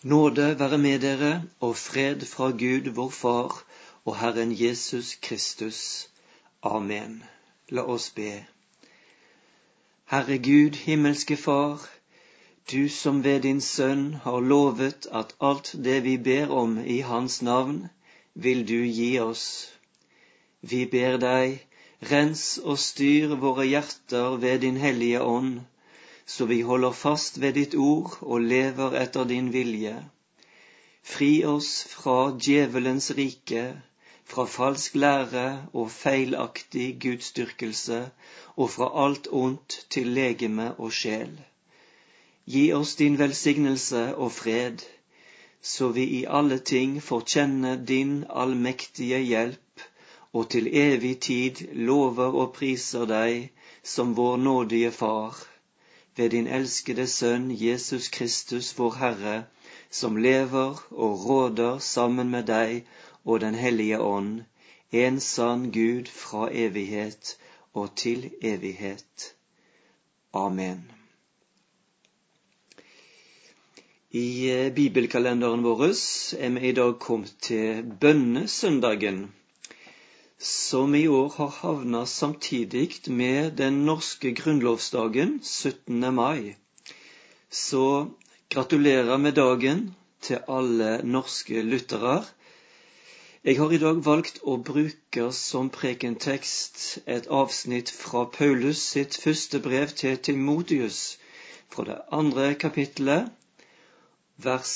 Nåde være med dere, og fred fra Gud vår Far og Herren Jesus Kristus. Amen. La oss be. Herre Gud, himmelske Far, du som ved din Sønn har lovet at alt det vi ber om i hans navn, vil du gi oss. Vi ber deg, rens og styr våre hjerter ved din hellige ånd, så vi holder fast ved ditt ord og lever etter din vilje. Fri oss fra djevelens rike, fra falsk lære og feilaktig gudsdyrkelse, og fra alt ondt til legeme og sjel. Gi oss din velsignelse og fred, så vi i alle ting får kjenne din allmektige hjelp, og til evig tid lover og priser deg som vår nådige Far, ved din elskede Sønn Jesus Kristus vår Herre, som lever og råder sammen med deg og den hellige ånd, en sann Gud fra evighet og til evighet. Amen. I bibelkalenderen vår er vi i dag kommet til bønnesøndagen, som i år har havnet samtidig med den norske grunnlovsdagen 17. mai. Så gratulerer med dagen til alle norske lyttere. Jeg har i dag valgt å bruke som prekentekst et avsnitt fra Paulus sitt første brev til Timotheus, fra det 2. kapittelet, vers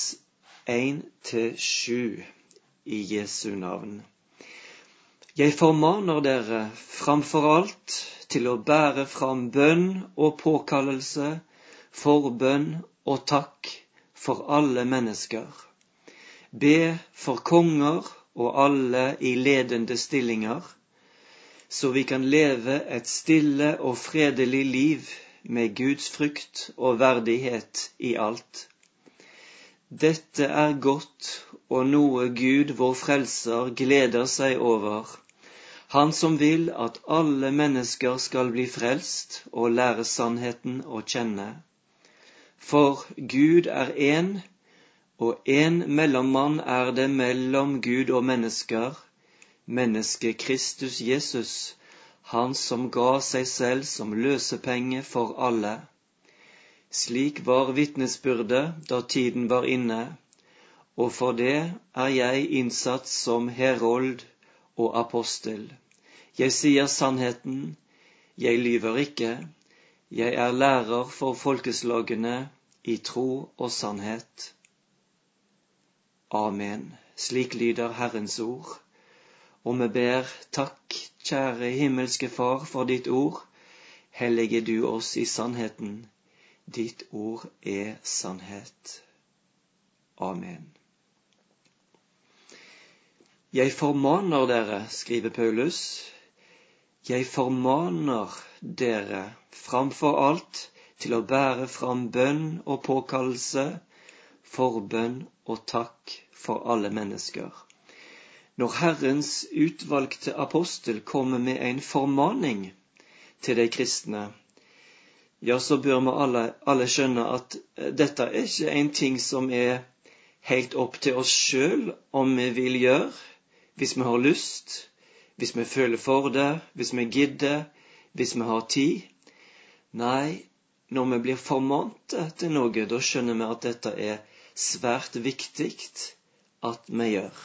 1-7 i Jesu navn. Jeg formaner dere framfor alt til å bære fram bønn og påkallelse, forbønn og takk for alle mennesker. Be for konger og alle i ledende stillinger, så vi kan leve et stille og fredelig liv med Guds frykt og verdighet i alt. Dette er godt og noe Gud vår frelser gleder seg over, han som vil at alle mennesker skal bli frelst og lære sannheten å kjenne. For Gud er en, og en mellommann er det mellom Gud og mennesker, mennesket Kristus Jesus, han som ga seg selv som løsepenge for alle. Slik var vitnesbyrdet da tiden var inne, og for det er jeg innsatt som herold og apostel. Jeg sier sannheten, jeg lyver ikke, jeg er lærer for folkeslagene i tro og sannhet. Amen. Slik lyder Herrens ord, og vi ber takk, kjære himmelske Far, for ditt ord. Hellige du oss i sannheten. Ditt ord er sannhet. Amen. Jeg formaner dere, skriver Paulus, jeg formaner dere framfor alt til å bære fram bønn og påkallelse, forbønn og takk for alle mennesker. Når Herrens utvalgte apostel kommer med en formaning til de kristne, ja, så bør vi alle skjønne at dette er ikke en ting som er helt opp til oss selv om vi vil gjøre, hvis vi har lyst, hvis vi føler for det, hvis vi gidder, hvis vi har tid. Nei, når vi blir formant til noe, da skjønner vi at dette er svært viktig at vi gjør.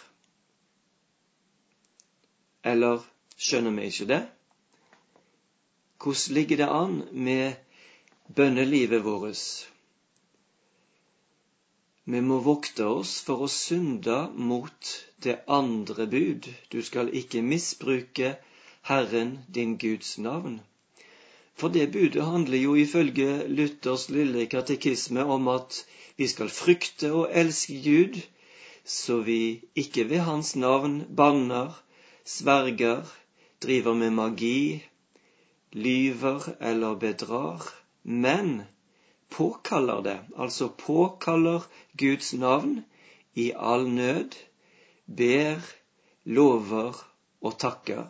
Eller skjønner vi ikke det? Hvordan ligger det an med bønnelivet vårt? Vi må vokte oss for å synde mot det andre bud. Du skal ikke misbruke Herren din Guds navn. For det budet handler jo ifølge Luthers lille katekisme om at vi skal frykte og elske Gud, så vi ikke ved hans navn banner, sverger, driver med magi, lyver eller bedrar, men påkaller det, altså påkaller Guds navn i all nød, ber, lover og takker.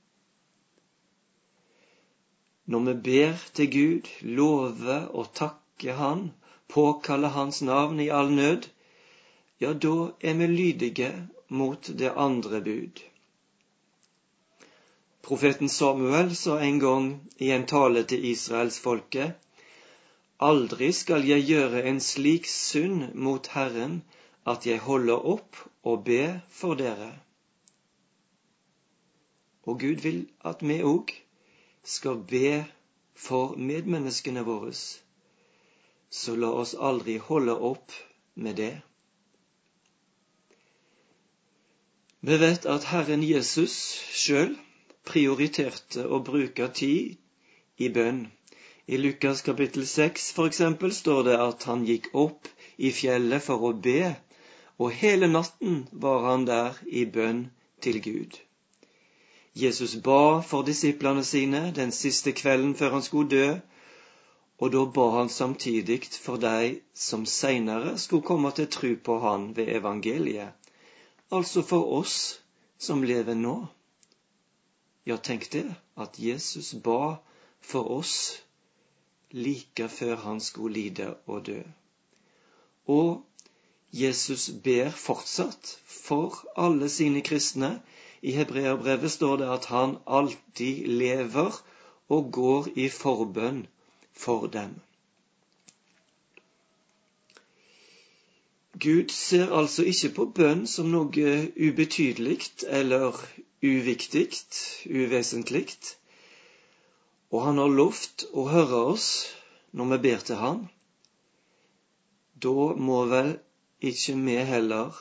Når vi ber til Gud, lover og takker han, påkaller hans navn i all nød, ja, da er vi lydige mot det andre bud. Profeten Samuel sa en gang i en tale til Israelsfolket: «Aldri skal jeg gjøre en slik synd mot Herren at jeg holder opp og be for dere.» Og Gud vil at vi også skal be for medmenneskene våre. Så la oss aldri holde opp med det. Vi vet at Herren Jesus selv prioriterte å bruke tid i bønn. I Lukas kapittel 6 for eksempel står det at han gikk opp i fjellet for å be, og hele natten var han der i bønn til Gud. Jesus ba for disiplene sine den siste kvelden før han skulle dø, og da ba han samtidig for de som senere skulle komme til tro på han ved evangeliet, altså for oss som lever nå. Ja, tenk det, at Jesus ba for oss like før han skulle lide og dø. Og Jesus ber fortsatt for alle sine kristne. I Hebreerbrevet står det at han alltid lever og går i forbønn for dem. Gud ser altså ikke på bønn som noe ubetydelig eller uviktigt, uvesentligt, og han har lovt å høre oss når vi ber til han. Da må vel ikke vi heller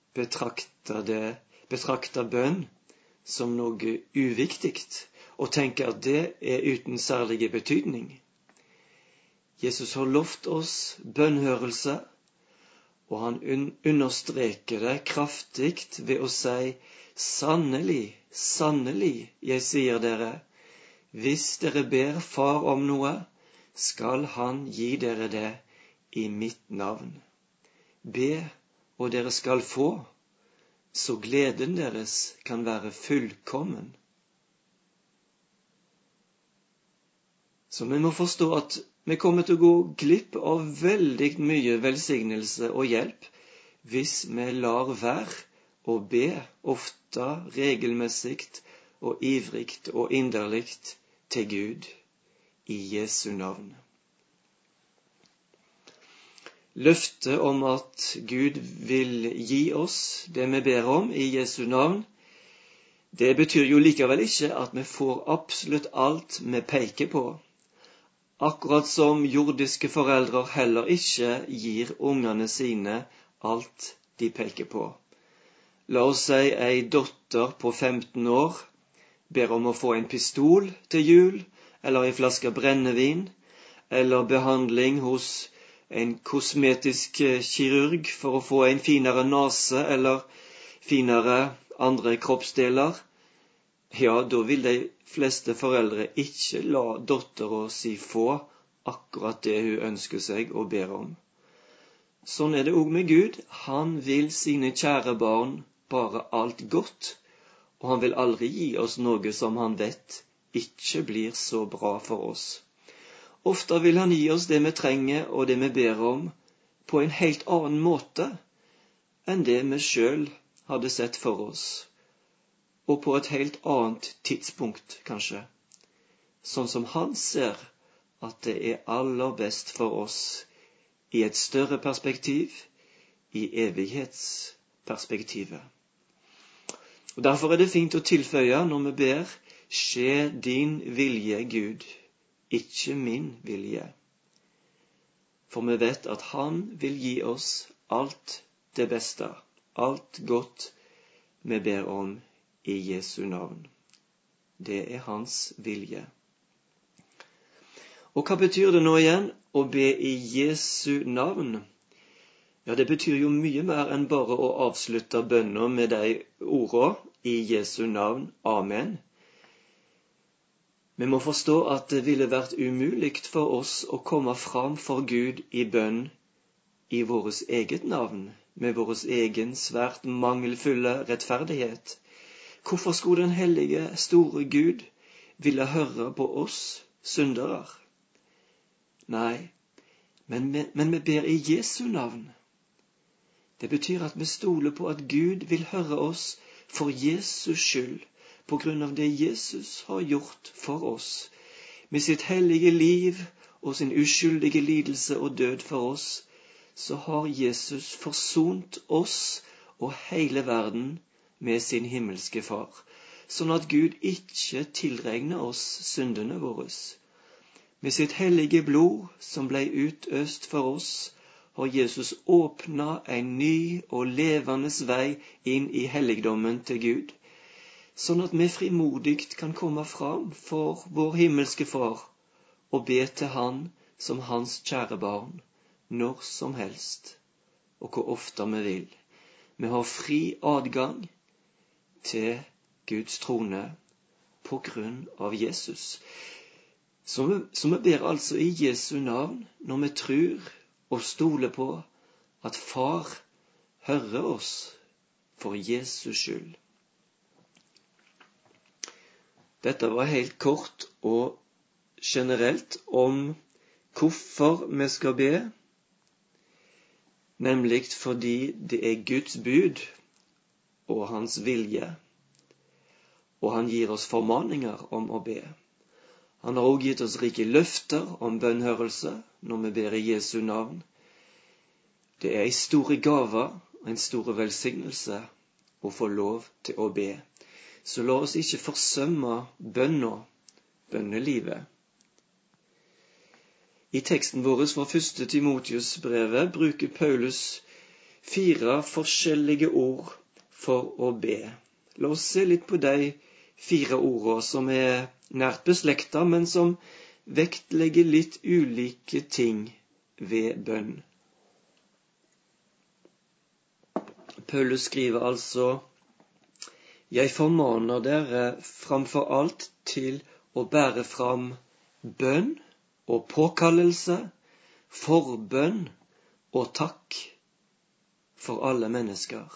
betrakte bønn som noe uviktigt, og tenke at det er uten særlig betydning. Jesus har lovt oss bønnhørelse, og han understreker det kraftig ved å si: «Sannelig, sannelig, jeg sier dere, hvis dere ber Far om noe, skal han gi dere det i mitt navn. Be, og dere skal få, så gleden deres kan være fullkommen.» Så vi må forstå at vi kommer til å gå glipp av veldig mye velsignelse og hjelp hvis vi lar være å be ofte, regelmessig og ivrigt og inderlig til Gud i Jesu navn. Løftet om at Gud vil gi oss det vi ber om i Jesu navn, det betyr jo likevel ikke at vi får absolutt alt vi peker på. Akkurat som jordiske foreldre heller ikke gir ungene sine alt de peker på. La oss si ei datter på 15 år ber om å få en pistol til jul, eller en flaske brennevin, eller behandling hos en kosmetisk kirurg for å få en finere nase eller finere andre kroppsdeler. Ja, da vil de fleste foreldre ikke la dattera si få akkurat det hun ønsker seg og ber om. Sånn er det også med Gud. Han vil sine kjære barn bare alt godt, og han vil aldri gi oss noe som han vet ikke blir så bra for oss. Ofte vil han gi oss det vi trenger og det vi ber om på en helt annen måte enn det vi selv hadde sett for oss, og på et helt annet tidspunkt kanskje, sånn som han ser at det er aller best for oss i et større perspektiv, i evighetsperspektivet. Og derfor er det fint å tilføye når vi ber: «Skje din vilje, Gud, ikke min vilje.» For vi vet at han vil gi oss alt det beste, alt godt vi ber om i Jesu navn. Det er hans vilje. Og hva betyr det nå igjen å be i Jesu navn? Ja, det betyr jo mye mer enn bare å avslutte bønner med de ordene i Jesu navn, amen. Vi må forstå at det ville vært umulig for oss å komme fram for Gud i bønn i vårt eget navn, med vår egen svært mangelfulle rettferdighet. Hvorfor skulle den hellige, store Gud ville høre på oss syndere? Nei, men vi ber i Jesu navn. Det betyr at vi stoler på at Gud vil høre oss for Jesus skyld, på grunn av det Jesus har gjort for oss. Med sitt hellige liv og sin uskyldige lidelse og død for oss, så har Jesus forsont oss og hele verden med sin himmelske far, sånn at Gud ikke tilregner oss syndene våre. Med sitt hellige blod som ble utøst for oss, har Jesus åpnet en ny og levende vei inn i helligdommen til Gud, sånn at vi frimodigt kan komme fram for vår himmelske far og be til han som hans kjære barn, når som helst, og hvor ofte vi vil. Vi har fri adgang til Guds trone på grunn av Jesus. Så vi ber altså i Jesu navn når vi tror og stoler på at far hører oss for Jesus skyld. Dette var helt kort og generelt om hvorfor vi skal be, nemlig fordi det er Guds bud og hans vilje, og han gir oss formaninger om å be. Han har også gitt oss rike løfter om bønnhørelse når vi ber i Jesu navn. Det er en stor gave og en stor velsignelse å få lov til å be. Så la oss ikke forsømme bønnelivet. I teksten vår fra 1. Timotheus-brevet bruker Paulus 4 forskjellige ord for å be. La oss se litt på de 4 ordene som er nært beslekta, men som vektlegger litt ulike ting ved bønn. Paulus skriver altså: Jeg formaner dere framfor alt til å bære fram bønn og påkallelse, forbønn og takk for alle mennesker.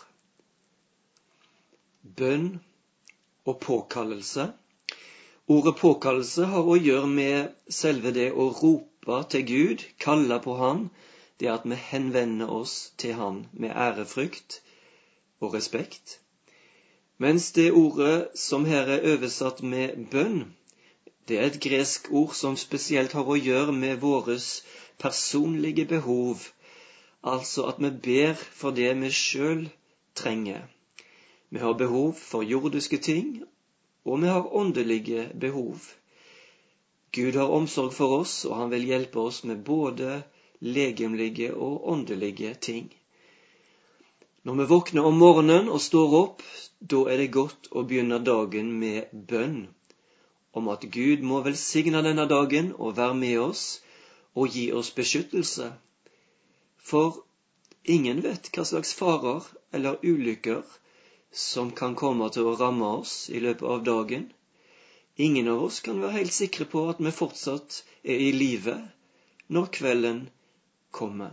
Bønn og påkallelse. Ordet påkallelse har å gjøre med selve det å rope til Gud, kalle på han, det at vi henvender oss til han med ærefrykt og respekt. Mens det ordet som her er oversatt med bønn, det er et gresk ord som spesielt har å gjøre med våres personlige behov, altså at vi ber for det vi selv trenger. Vi har behov for jordiske ting, og vi har åndelige behov. Gud har omsorg for oss, og han vil hjelpe oss med både legemlige og åndelige ting. Når vi våkner om morgenen og står opp, da er det godt å begynne dagen med bønn, om at Gud må velsigne denne dagen og være med oss og gi oss beskyttelse. For ingen vet hva slags farer eller ulykker som kan komme til å ramme oss i løpet av dagen. Ingen av oss kan være helt sikre på at vi fortsatt er i live når kvelden kommer.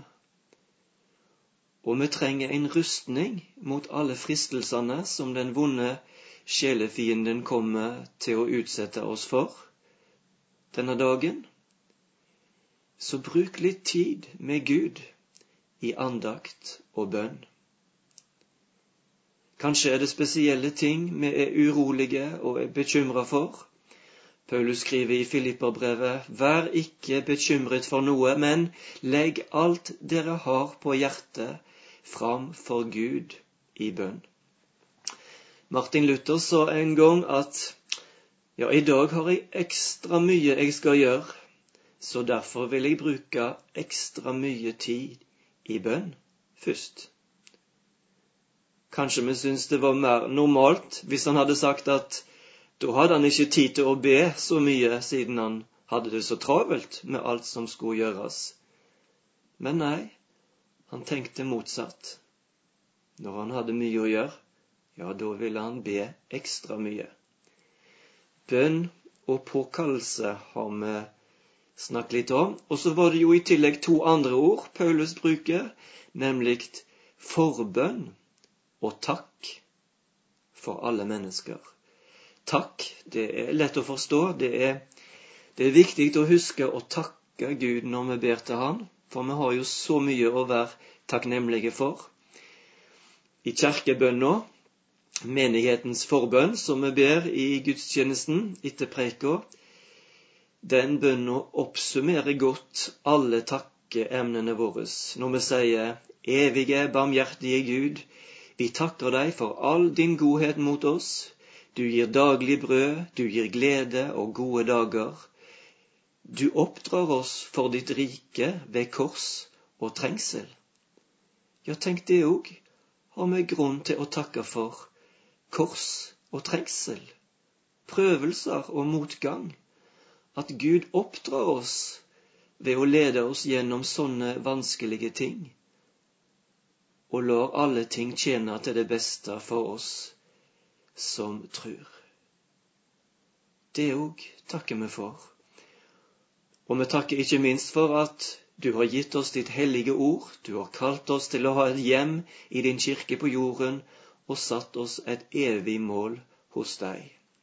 Og vi trenger en rustning mot alle fristelsene som den vonde sjelefienden kommer til å utsette oss for denne dagen. Så bruk litt tid med Gud i andakt og bønn. Kanskje er det spesielle ting vi er urolige og er bekymret for. Paulus skriver i Filipperbrevet: Vær ikke bekymret for noe, men legg alt dere har på hjertet fram for Gud i bønn. Martin Luther sa en gang at i dag har jeg ekstra mye jeg skal gjøre, så derfor vil jeg bruke ekstra mye tid i bønn først. Kanskje vi synes det var mer normalt hvis han hadde sagt at da hadde han ikke tid til å be så mye siden han hadde det så travelt med alt som skulle gjøres. Men nei, han tenkte motsatt. Når han hadde mye å gjøre, da ville han be ekstra mye. Bønn og påkallelse har vi snakket litt om. Og så var det jo i tillegg 2 andre ord Paulus bruker, nemlig forbønn og takk for alle mennesker. Takk, det er lett å forstå. Det er viktig å huske å takke Gud når vi ber til han, for vi har jo så mye å være takknemlige for. i kjerkebønna, menighetens forbønn, som vi ber i gudstjenesten etter preika, den bønna oppsummerer godt alle takkeemnene våre. Når vi sier, evige, barmhjertige Gud, vi takker deg for all din godhet mot oss. Du gir daglig brød, du gir glede og gode dager. Du oppdrar oss for ditt rike ved kors og trengsel. Ja, tenk det òg, har vi grunn til å takke for kors og trengsel, prøvelser og motgang. At Gud oppdrar oss ved å lede oss gjennom sånne vanskelige ting, og lar alle ting tjene til det beste for oss som tror. Det òg takker vi for. Og vi takker ikke minst for at du har gitt oss ditt hellige ord, du har kalt oss til å ha et hjem i din kirke på jorden, og satt oss et evig mål hos deg.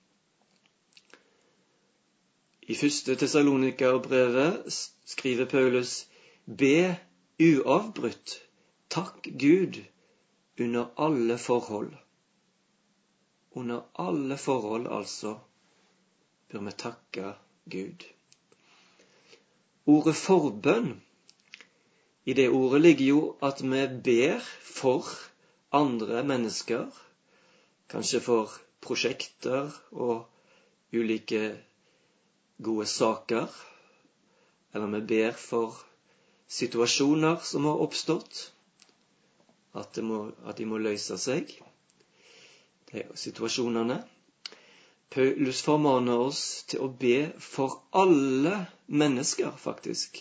I 1. Tessalonikerbrevet skriver Paulus, be uavbrutt, takk Gud under alle forhold. Under alle forhold, altså, bør vi takke Gud. Ordet forbønn, i det ordet ligger jo at vi ber for andre mennesker, kanskje for prosjekter og ulike gode saker, eller vi ber for situasjoner som har oppstått, at de må løse seg. De situasjonene. Paulus formaner oss til å be for alle mennesker, faktisk.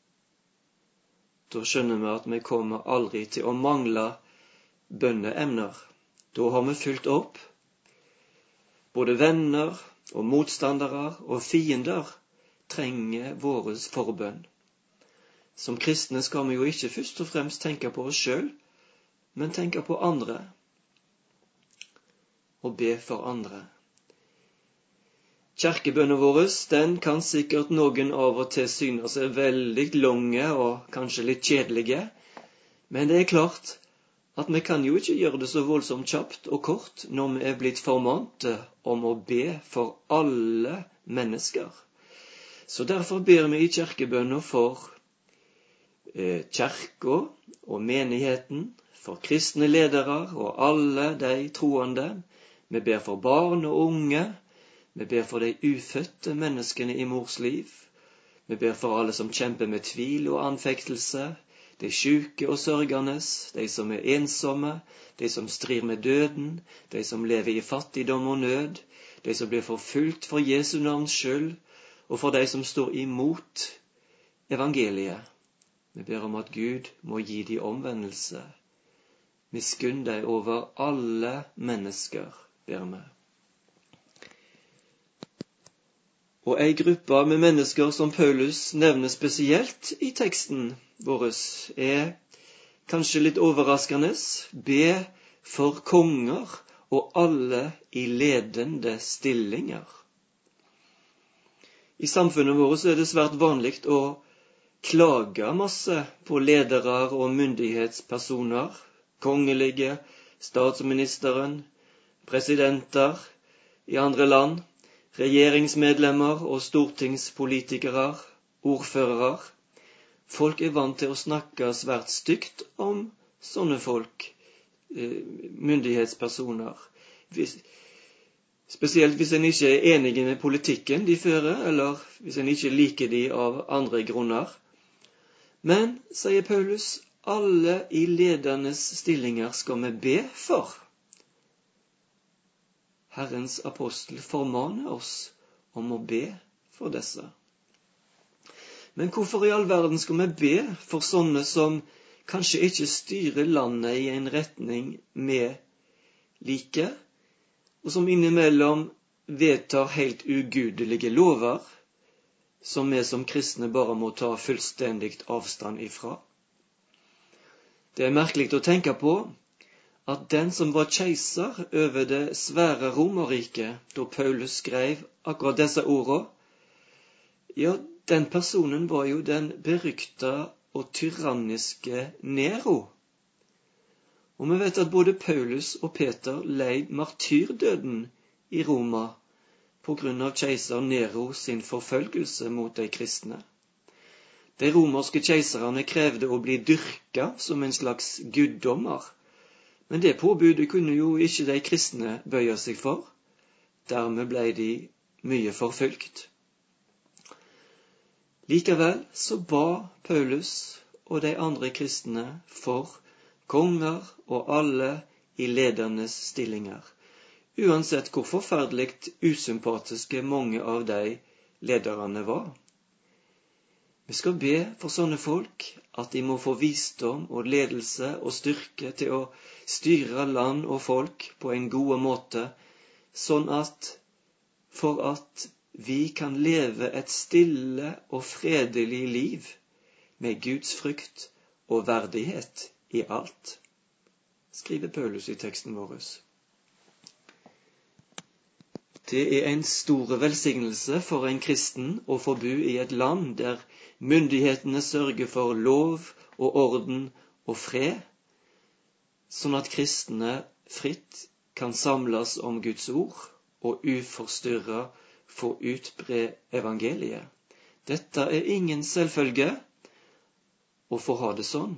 Da skjønner vi at vi kommer aldri til å mangle bønneemner. Da har vi fylt opp. Både venner og motstandere og fiender trenger våres forbønn. Som kristne skal vi jo ikke først og fremst tenke på oss selv, men tenke på andre. Og be for andre. Kjerkebønnen vår, den kan sikkert noen av og til syne seg veldig lange og kanskje litt kjedelige, men det er klart at vi kan jo ikke gjøre det så voldsomt kjapt og kort når vi er blitt formante om å be for alle mennesker. Så derfor ber vi i kjerkebønnen for kjerka og menigheten, for kristne ledere og alle de troende. Vi ber for barn og unge, vi ber for de ufødte menneskene i mors liv, vi ber for alle som kjemper med tvil og anfektelse, de syke og sørgende, de som er ensomme, de som strir med døden, de som lever i fattigdom og nød, de som blir forfulgt for Jesu navns skyld, og for de som står imot evangeliet. Vi ber om at Gud må gi de omvendelse. Miskunn deg over alle mennesker, ber vi. Og ei gruppe med mennesker som Paulus nevner spesielt i teksten vår, er kanskje litt overraskende. Be for konger og alle i ledende stillinger. I samfunnet vårt er det svært vanlig å klage masse på ledere og myndighetspersoner, kongelige, statsministeren, presidenter i andre land, regjeringsmedlemmer og stortingspolitikere, ordførere. Folk er vant til å snakke svært stygt om sånne folk, myndighetspersoner. Spesielt hvis en ikke er enig med politikken de fører, eller hvis en ikke liker de av andre grunner. Men, sier Paulus, alle i ledende stillinger skal vi be for. Herrens apostel formaner oss om å be for disse. Men hvorfor i all verden skal vi be for sånne som kanskje ikke styrer landet i en retning vi liker, og som innimellom vedtar helt ugudelige lover, som vi som kristne bare må ta fullstendig avstand ifra? Det er merkelig å tenke på at den som var keiser over det svære Romerriket, da Paulus skrev akkurat disse ordene, ja, den personen var jo den berykta og tyranniske Nero. Og vi vet at både Paulus og Peter leid martyrdøden i Roma på grunn av keiser Nero sin forfølgelse mot de kristne. De romerske keiserne krevde å bli dyrka som en slags guddommer, men det påbudet kunne jo ikke de kristne bøye seg for. Dermed ble de mye forfølgt. Likevel så ba Paulus og de andre kristne for konger og alle i ledende stillinger, uansett hvor forferdelig usympatiske mange av de lederne var. Vi skal be for sånne folk at de må få visdom og ledelse og styrke til å styre land og folk på en god måte, sånn for at vi kan leve et stille og fredelig liv med Guds frykt og verdighet i alt, skriver Paulus i teksten vår. Det er en stor velsignelse for en kristen å få bo i et land der myndighetene sørger for lov og orden og fred, sånn at kristne fritt kan samles om Guds ord og uforstyrret få utbre evangeliet. Dette er ingen selvfølge å få ha det sånn.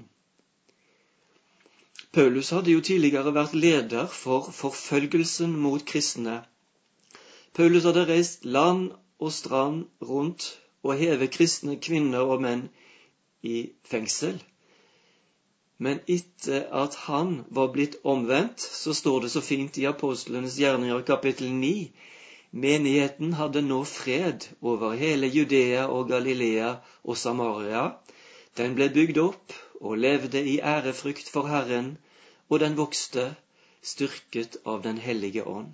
Paulus hadde jo tidligere vært leder for forfølgelsen mot kristne. Paulus hadde reist land og strand rundt og hevet kristne kvinner og menn i fengsel. Men etter at han var blitt omvendt, så står det så fint i Apostlenes gjerninger kapittel 9, menigheten hadde nå fred over hele Judea og Galilea og Samaria. Den ble bygd opp og levde i ærefrykt for Herren, og den vokste, styrket av den hellige ånd.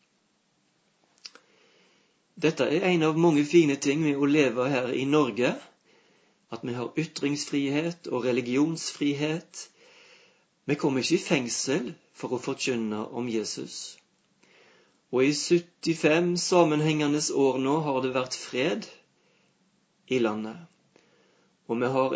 Dette er en av mange fine ting med å leve her i Norge, at vi har ytringsfrihet og religionsfrihet. Vi kommer ikke i fengsel for å forkynne om Jesus. Og i 75 sammenhengende år nå har det vært fred i landet. Og vi har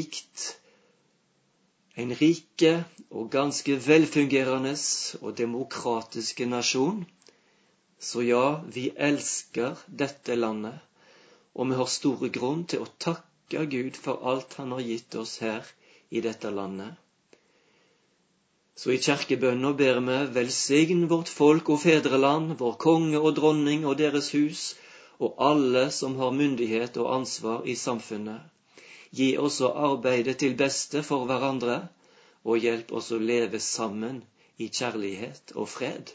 en rike og ganske velfungerende og demokratiske nasjon. Så ja, vi elsker dette landet, og vi har store grunn til å takke Gud for alt han har gitt oss her i dette landet. Så i kirkebønna ber vi velsign vårt folk og fedreland, vår konge og dronning og deres hus, og alle som har myndighet og ansvar i samfunnet. Gi oss å arbeide til beste for hverandre, og hjelp oss å leve sammen i kjærlighet og fred.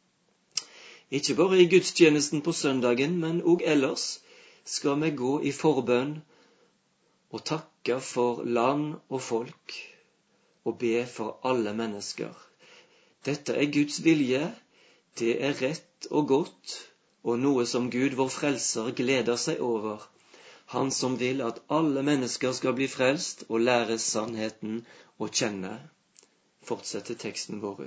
Ikke bare i gudstjenesten på søndagen, men også ellers skal vi gå i forbønn og takke for land og folk, og be for alle mennesker. Dette er Guds vilje, det er rett og godt, og noe som Gud, vår frelser, gleder seg over. Han som vil at alle mennesker skal bli frelst og lære sannheten å kjenne. Fortsetter teksten vår.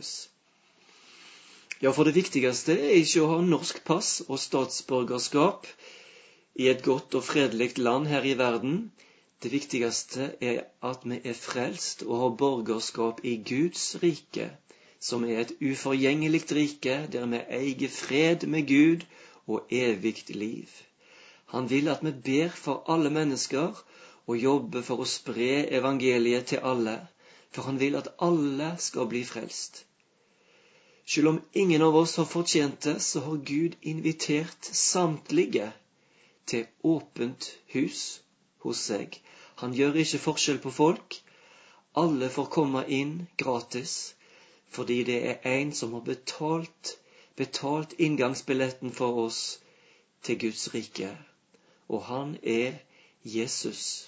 Ja, for det viktigste er ikke å ha norsk pass og statsborgerskap i et godt og fredelig land her i verden. Det viktigste er at vi er frelst og har borgerskap i Guds rike, som er et uforgjengelig rike der vi eier fred med Gud og evigt liv. Han vil at vi ber for alle mennesker og jobber for å spre evangeliet til alle, for han vil at alle skal bli frelst. Selv om ingen av oss har fortjent det, så har Gud invitert samtlige til åpent hus hos seg. Han gjør ikke forskjell på folk. Alle får komme inn gratis, fordi det er en som har betalt inngangsbilletten for oss til Guds rike. Og han er Jesus.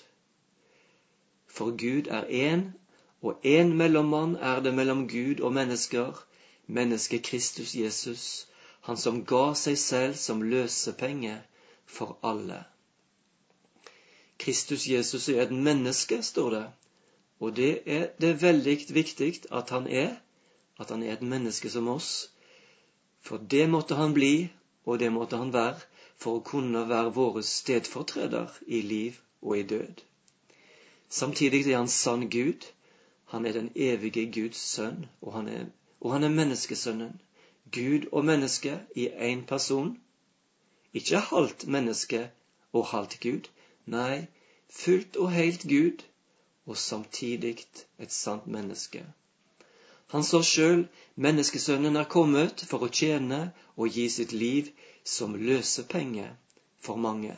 For Gud er en, og en mellommann er det mellom Gud og mennesker, mennesket Kristus Jesus, han som ga seg selv som løsepenge for alle. Kristus Jesus er et menneske, står det, og det er veldig viktig at han er et menneske som oss, for det måtte han bli, og det måtte han være, for å kunne være vår stedfortreder i liv og i død. Samtidig er han sann Gud, Han er den evige Guds sønn, og han er menneskesønnen. Gud og menneske i en person. Ikke halvt menneske og halvt Gud. Nei, fullt og helt Gud, og samtidig et sant menneske. Han sa selv, menneskesønnen er kommet for å tjene og gi sitt liv som løsepenge for mange.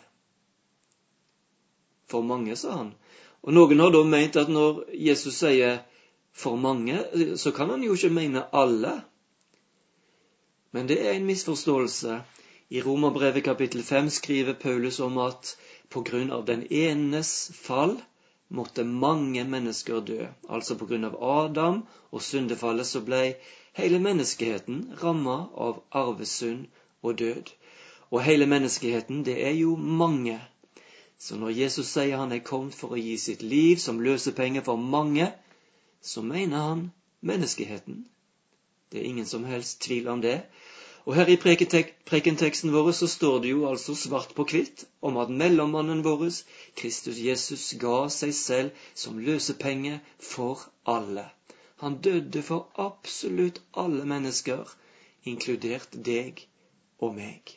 For mange, sa han. Og noen har da ment at når Jesus sier for mange, så kan han jo ikke mene alle. Men det er en misforståelse. I Romerbrevet kapittel 5 skriver Paulus om at på grunn av den enes fall måtte mange mennesker dø. Altså på grunn av Adam og syndefallet så ble hele menneskeheten rammet av arvesynd og død. Og hele menneskeheten, det er jo mange. Så når Jesus sier han er kommet for å gi sitt liv som løsepenge for mange, så mener han menneskeheten. Det er ingen som helst tvil om det. Og her i prekenteksten vår så står det jo altså svart på hvitt om at mellommannen vår, Kristus Jesus, ga seg selv som løsepenge for alle. Han døde for absolutt alle mennesker, inkludert deg og meg.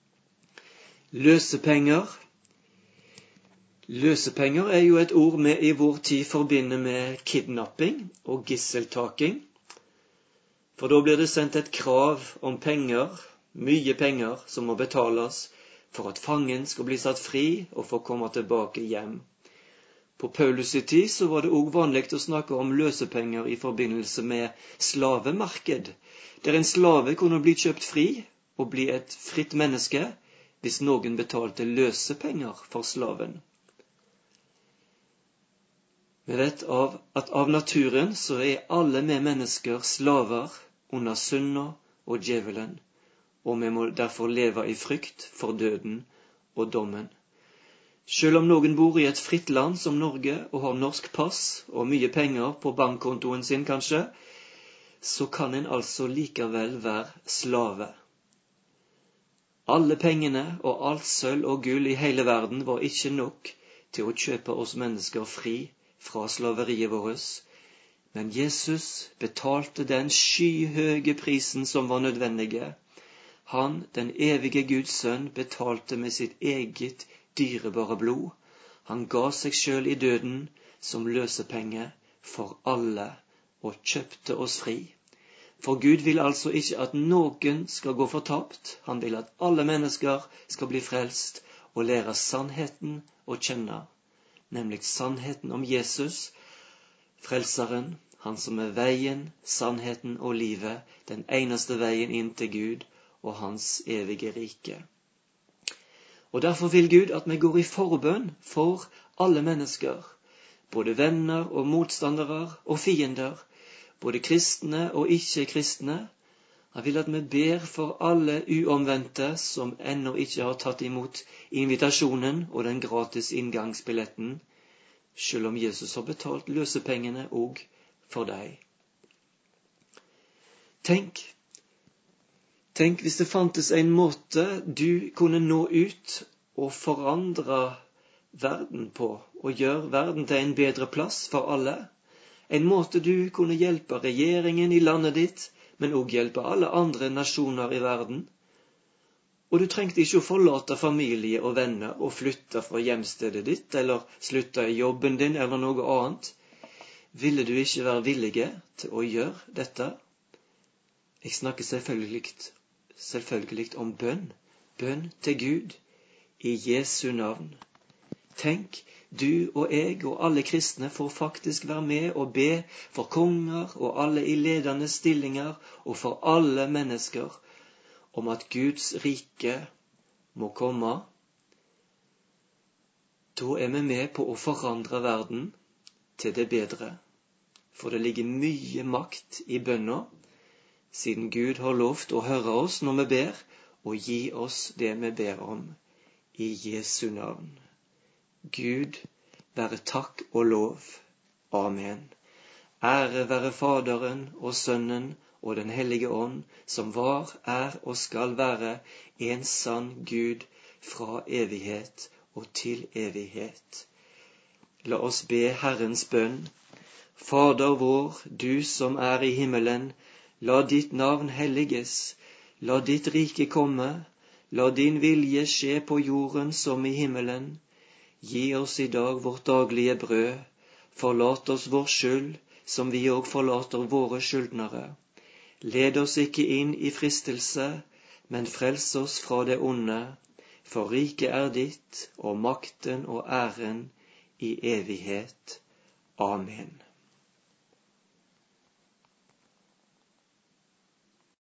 Løsepenger er jo et ord vi i vår tid forbinder med kidnapping og gisseltaking. For da blir det sendt et krav om penger, mye penger, som må betales for at fangen skal bli satt fri og få komme tilbake hjem. På Paulus' tid så var det også vanlig å snakke om løsepenger i forbindelse med slavemarked, der en slave kunne bli kjøpt fri og bli et fritt menneske hvis noen betalte løsepenger for slaven. Vi vet at av naturen så er alle vi mennesker slaver under synda og djevelen, og vi må derfor leve i frykt for døden og dommen. Selv om noen bor i et fritt land som Norge og har norsk pass og mye penger på bankkontoen sin kanskje, så kan en altså likevel være slave. Alle pengene og alt sølv og gull i hele verden var ikke nok til å kjøpe oss mennesker fri fra slaveriet vårt, men Jesus betalte den skyhøye prisen som var nødvendige. Han, den evige Guds sønn, betalte med sitt eget dyrebare blod. Han ga seg selv i døden som løsepenge for alle og kjøpte oss fri. For Gud vil altså ikke at noen skal gå fortapt. Han vil at alle mennesker skal bli frelst og lære sannheten å kjenne. Nemlig sannheten om Jesus, frelseren, han som er veien, sannheten og livet, den eneste veien inn til Gud og hans evige rike. Og derfor vil Gud at vi går i forbønn for alle mennesker, både venner og motstandere og fiender, både kristne og ikke-kristne. Han vil at vi ber for alle uomvendte som ennå ikke har tatt imot invitasjonen og den gratis inngangsbilletten, selv om Jesus har betalt løsepengene også for deg. Tenk hvis det fantes en måte du kunne nå ut og forandre verden på, og gjøre verden til en bedre plass for alle. En måte du kunne hjelpe regjeringen i landet ditt, men også hjelpe alle andre nasjoner i verden. Og du trengte ikke å forlate familie og venner og flytte fra hjemstedet ditt, eller slutte i jobben din, eller noe annet. Ville du ikke være villige til å gjøre dette? Jeg snakker selvfølgelig om bønn. Bønn til Gud i Jesu navn. Tenk, du og jeg og alle kristne får faktisk være med og be for konger og alle i ledende stillinger og for alle mennesker om at Guds rike må komme. Da er vi med på å forandre verden til det bedre. For det ligger mye makt i bønna, siden Gud har lovt å høre oss når vi ber, og gi oss det vi ber om i Jesu navn. Gud være takk og lov. Amen. Ære være Faderen og Sønnen og den hellige ånd, som var, er og skal være en sann Gud fra evighet og til evighet. La oss be Herrens bønn. Fader vår, du som er i himmelen, la ditt navn helliges, la ditt rike komme, la din vilje skje på jorden som i himmelen. Gi oss i dag vårt daglige brød, forlat oss vår skyld, som vi og forlater våre skyldnere. Led oss ikke inn i fristelse, men frels oss fra det onde, for riket er ditt, og makten og æren i evighet. Amen.